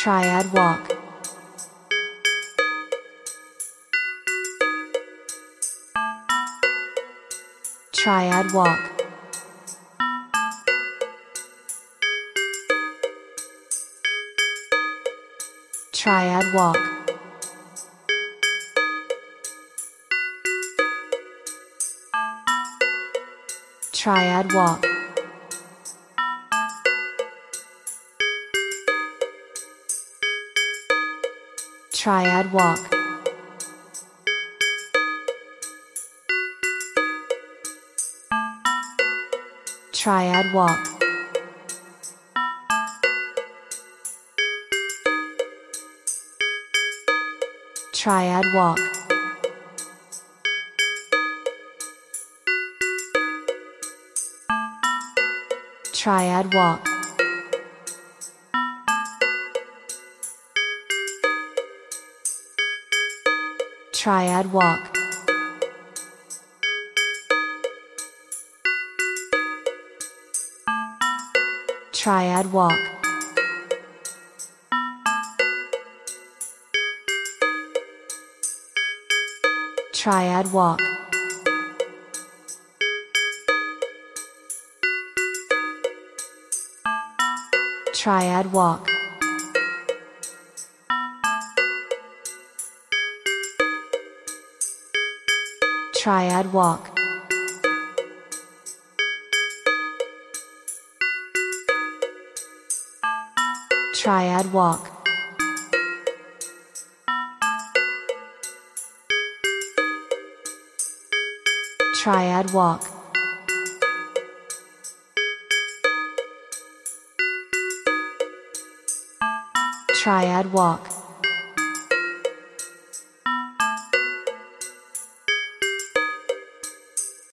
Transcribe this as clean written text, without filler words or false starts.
Triad walk. Triad walk. Triad walk. Triad walk. Triad walk. Triad walk. Triad walk. Triad walk. Triad walk. Triad walk. Triad walk. Triad walk. Triad walk. Triad walk. Triad walk. Triad walk.